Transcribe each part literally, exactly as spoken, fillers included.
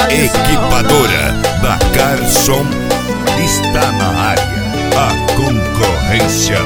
Equipadora da Carson está na área. A concorrência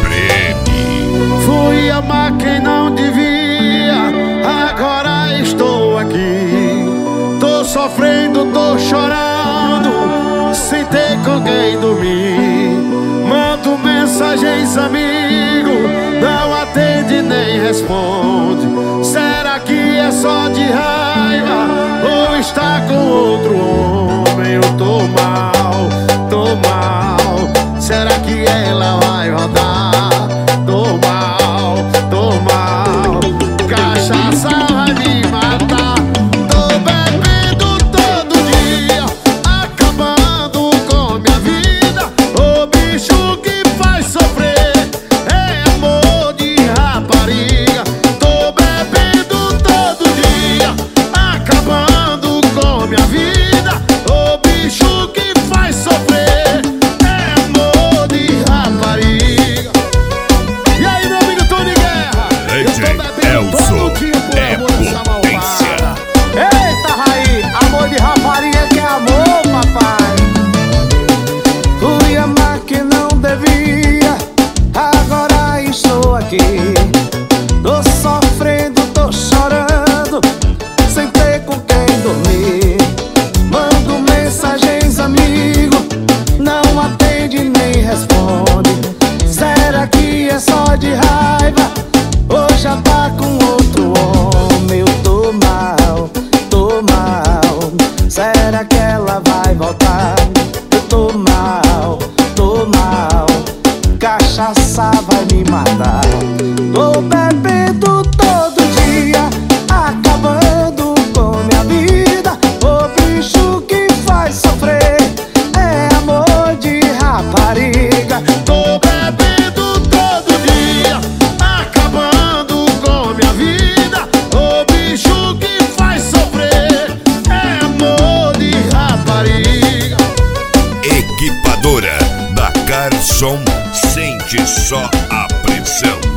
preme. Fui amar quem não devia, agora estou aqui. Tô sofrendo, tô chorando, sem ter com quem dormir. Mando mensagens, amigo, não atende nem responde. Será que é só de raiva ou está com outro homem? Eu tô mal, tô mal. Será que ela vai rodar? Tô mal, tô mal. Cachaça vai me matar. Tô bebendo todo dia, acabando com minha vida. O bicho que faz sofrer é amor de rapariga. Tô bebendo todo dia, acabando com minha vida. O bicho que faz sofrer é amor de rapariga. E aí, meu amigo Tony Guerra? Eu tô bebendo todo dia por amor dessa malvada. Eita, Raí, amor de rapariga que é amor, papai. Fui amar que não devia, agora estou aqui. Tô sofrendo, tô chorando, sem ter com quem dormir. Mando mensagens, amigo, não atende nem responde. Será que é só de raiva ou já tá com outro homem? Eu tô mal, tô mal. Será que ela vai voltar? Eu tô mal, tô mal. Cachaça vai me matar. Tô bebendo todo dia, acabando com minha vida. O bicho que faz sofrer é amor de rapariga. Tô bebendo todo dia, acabando com minha vida. O bicho que faz sofrer é amor de rapariga. Equipadora da Carson, sente só a pressão.